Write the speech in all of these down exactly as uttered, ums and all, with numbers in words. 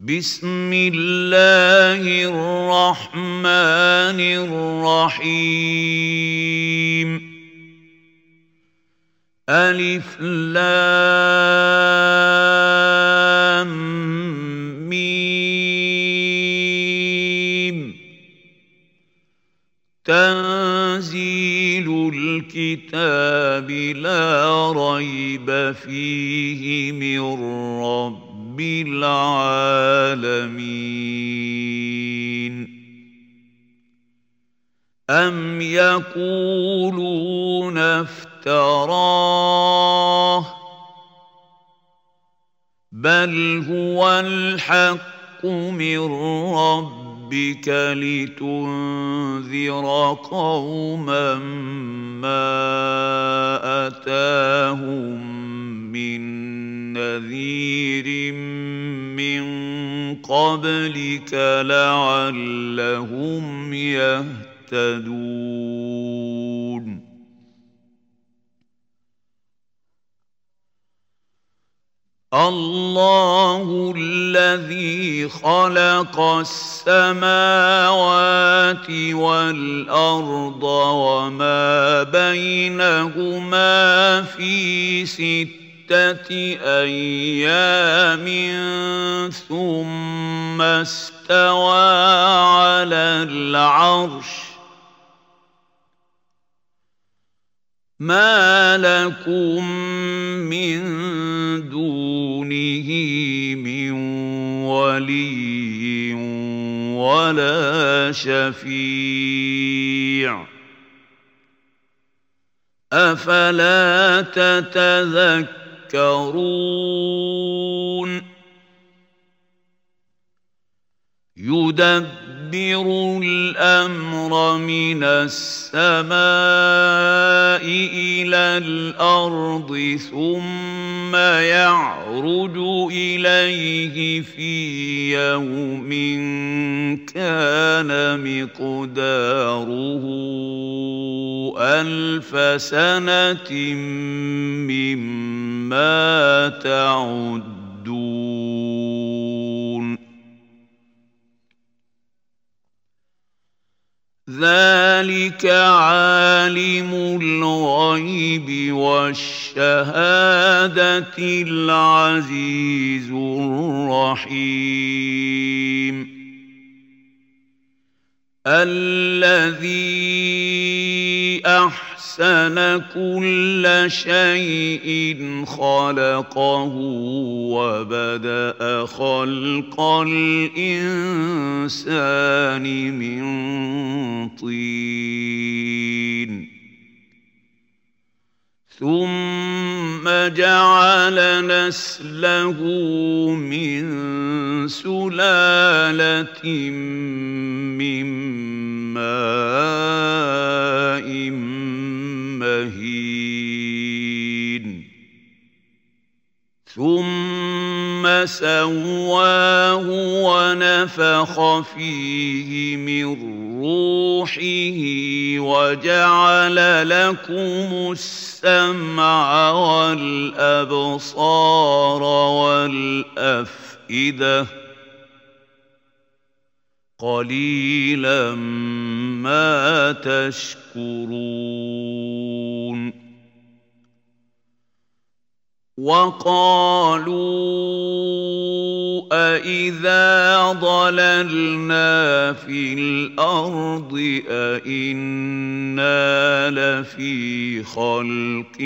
بسم الله الرحمن الرحيم ألف لام ميم تنزيل الكتاب لا ريب فيه من رب العالمين أم يقولون افتراه بل هو الحق من ربك لتنذر قوما ما أتاهم من نذير من قبلك لعلهم يهتدون الله الذي خلق السماوات والأرض وما بينهما في ستة أيام ثم استوى على العرش ما لكم من دونه من ولي ولا شفيع أفلا تتذكرون يدبر الأمر من السماء إلى الأرض ثم يعرج إليه في يوم كان مقداره ألف سنة مما تعدون ذلك عالم الغيب والشهادة العزيز الرحيم الذي أحسن كل شيء خلقه وبدأ خلق الإنسان من طين ثم جعل نسله من سلالة من ماء مهين ثم سواه ونفخ فيه من روحه وجعل لكم السمع والأبصار والأفئدة قليلا ما تشكرون وقالوا أإذا ضللنا في الأرض أإنا لفي خلق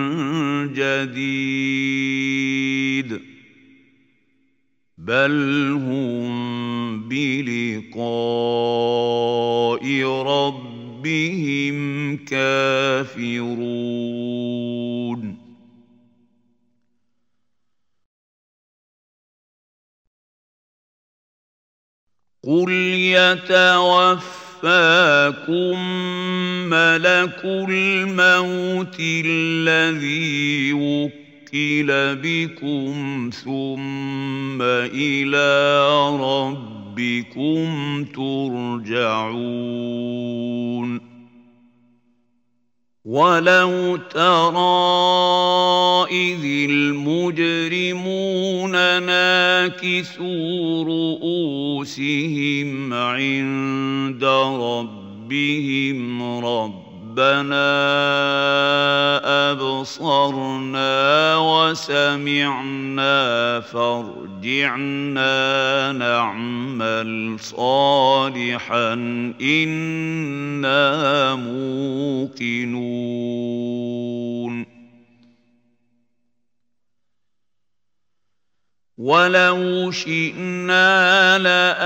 جديد بل هم بلقاء ربهم كافرون قل يتوفاكم ملك الموت الذي وكل بكم ثم إلى ربكم ترجعون ولو ترى إذ المجرمون ناكسوا رؤوسهم عند ربهم ربنا أبصرنا وسمعنا فارجعنا نعمل صالحا إنا موقنون ولو شئنا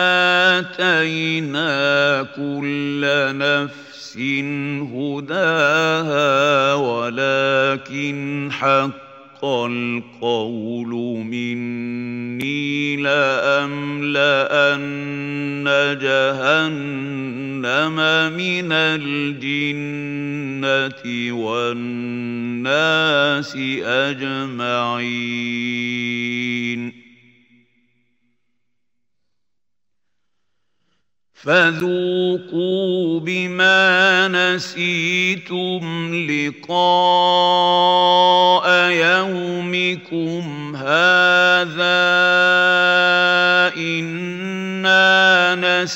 لآتينا كل نفس هداها ولكن حق القول مني لأملأن جهنم من الجنة والناس أجمعين فذوقوا بما نسيتم لقاء يومكم هذا إنا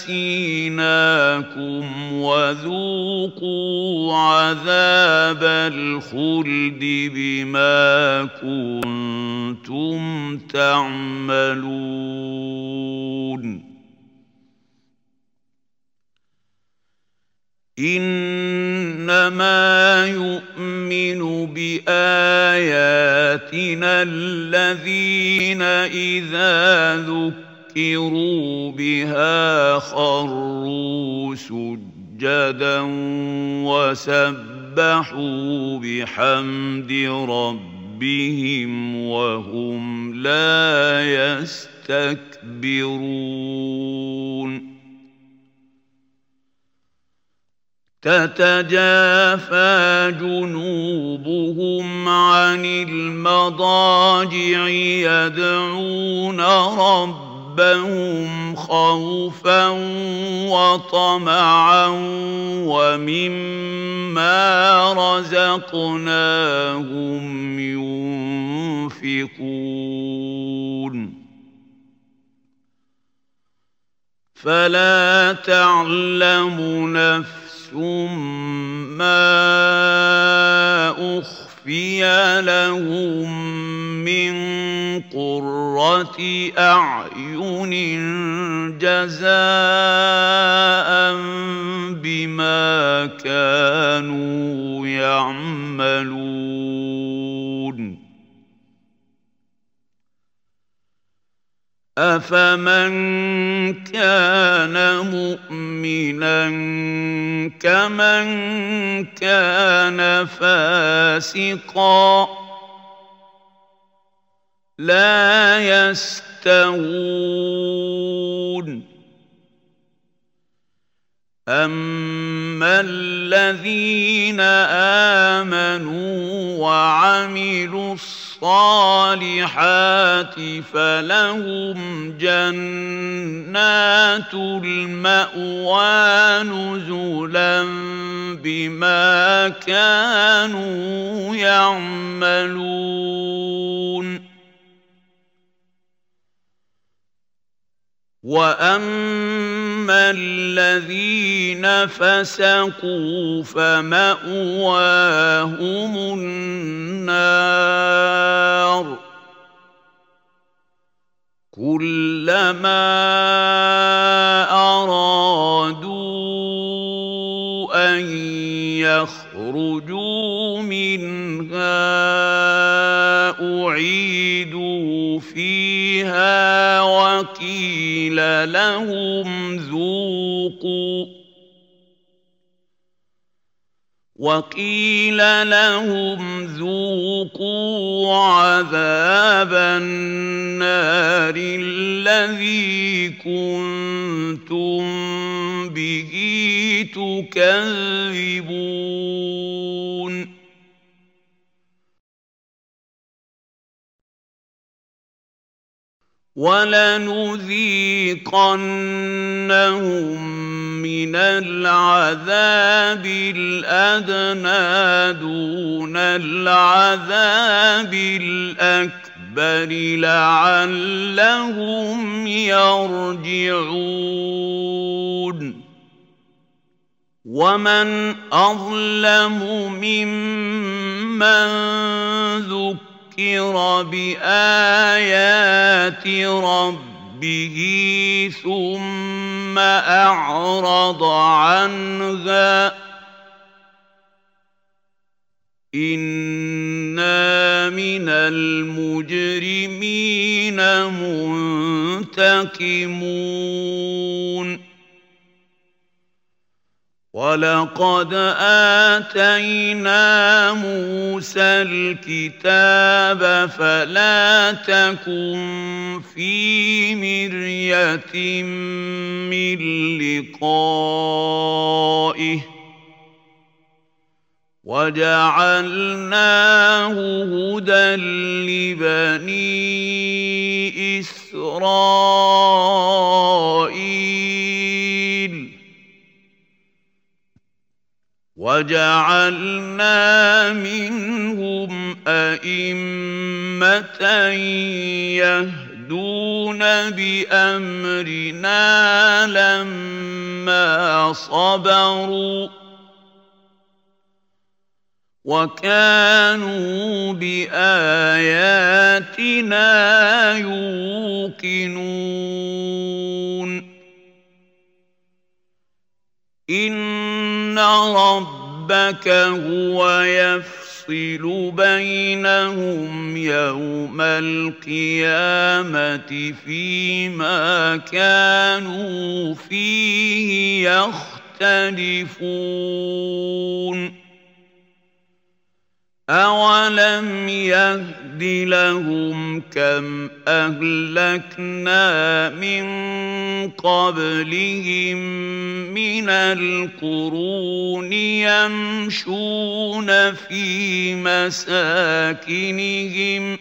نسيناكم وذوقوا عذاب الخلد بما كنتم تعملون إنما يؤمن بآياتنا الذين إذا ذكروا بها خروا سجدا وسبحوا بحمد ربهم وهم لا يستكبرون تتجافى جنوبهم عن المضاجع يدعون ربهم خوفا وطمعا ومما رزقناهم ينفقون فلا تعلم نفس ما أخفي لهم من قرة أعين جزاء بما كانوا يعملون أفمن كان مؤمنا كمن كان فاسقا لا يستوون أما الذين آمنوا وعملوا الصالحات فلهم جنات المأوى نزلا بما كانوا يعملون وأما الذين فسقوا فمأواهم النار كلما أرادوا أن يخرجوا منها أعيدوا فيها وقيل لهم ذوقوا وقيل لهم ذوقوا عذاب النار الذي كنتم به تكذبون وَلَنُذِيقَنَّهُم مِّنَ الْعَذَابِ الْأَدْنَىٰ دُونَ الْعَذَابِ الْأَكْبَرِ لَعَلَّهُمْ يَرْجِعُونَ وَمَنْ أَظْلَمُ مِمَّن ذُكِّرَ بِآيَاتِ رَبِّهِ ثُمَّ أَعْرَضَ عَنْهَا إِنَّا مِنَ الْمُجْرِمِينَ مُنتَقِمُونَ وَلَقَدْ آتَيْنَا مُوسَى الْكِتَابَ فَلَا تَكُن فِي مِرْيَةٍ مِّن لِّقَائِهِ وَجَعَلْنَاهُ هُدًى لِّبَنِي إِسْرَائِيلَ وَجَعَلْنَا مِنْهُمْ أَئِمَّةً يَهْدُونَ بِأَمْرِنَا لَمَّا صَبَرُوا وَكَانُوا بِآيَاتِنَا يُوقِنُونَ إِنَّ رَبَّكَ هُوَ يَفْصِلُ بَيْنَهُمْ يَوْمَ الْقِيَامَةِ فِيمَا كَانُوا فِيهِ يَخْتَلِفُونَ أَوَلَمْ يَهْدِ لَهُمْ كَمْ أَهْلَكْنَا مِن قَبْلِهِم مِّنَ الْقُرُونِ يَمْشُونَ فِي مَسَاكِنِهِمْ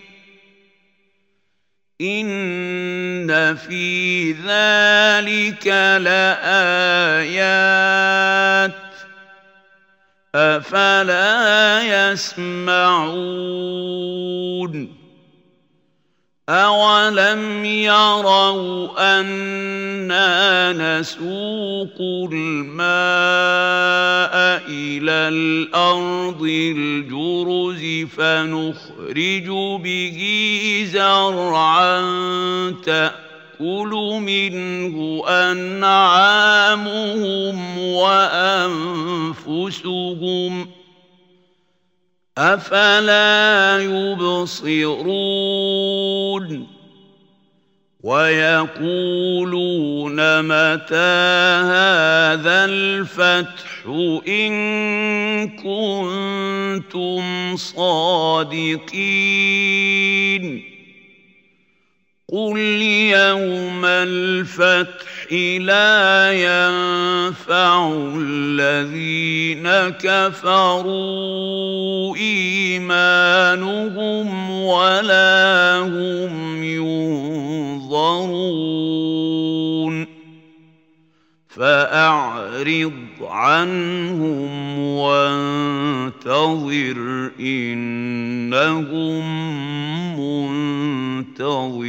إِنَّ فِي ذَلِكَ لَآيَاتٍ أَفَلَا يَسْمَعُونَ أَوَلَمْ يَرَوْا أَنَّا نَسُوقُ الْمَاءَ إِلَى الْأَرْضِ الْجُرُزِ فَنُخْرِجُ بِهِ زَرْعًا تَأْكُلُ مِنْهُ أَنْعَامُهُمْ وَأَنفُسُهُمْ ۖ أَفَلَا يُبْصِرُونَ وَيَقُولُونَ مَتَىٰ هَٰذَا الْفَتْحُ إِن كُنتُمْ صَادِقِينَ قُلْ يَوْمَ الْفَتْحِ لَا يَنفَعُ الَّذِينَ كَفَرُوا إِيمَانُهُمْ وَلَا هُمْ يُنظَرُونَ فَأَعْرِضْ عَنْهُمْ وَانتَظِرْ إِنَّهُم مُّنتَظِرُونَ